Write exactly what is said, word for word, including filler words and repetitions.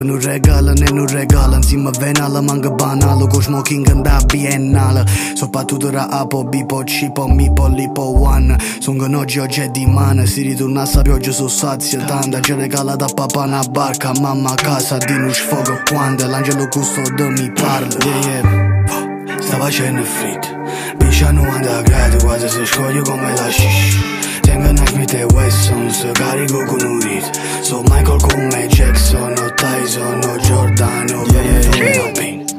Non regalano e non regalano, si mi viene alla manca banale, con smoking da biennale. Soprattutto da Apo, Bipo, Cipo, Mipo, Lipo, One. Sono che oggi oggi è di mano, si ritorna a sta pioggia su sazio. Tanta ci regala da papà una barca, mamma a casa di uno sfogo quando l'angelo custode mi parla. Yeah, yeah. Sta facendo freddo, pesce a novanta gradi, quasi si scoglie come la shish.